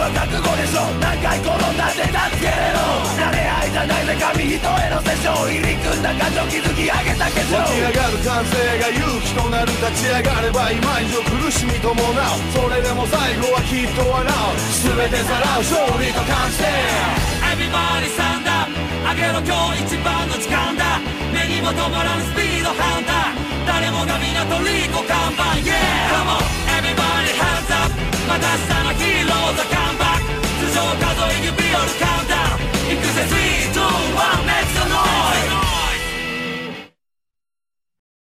は覚悟でしょ。何回転んだって助けれろ。慣れ合いじゃないぜ紙一重のセッション。入り組んだ感情築き上げた化粧。 湧き上がる感性が勇気となる。立ち上がれば今以上苦しみ伴う。それでも最後はきっと笑う。全てさらう勝利と感じて Everybody stand up 上げろ今日一番の時間だ。目にも止まらぬスピードハンター。誰もが皆トリコ看板 Yeah Come on Everybody hands up また明日のヒーローズ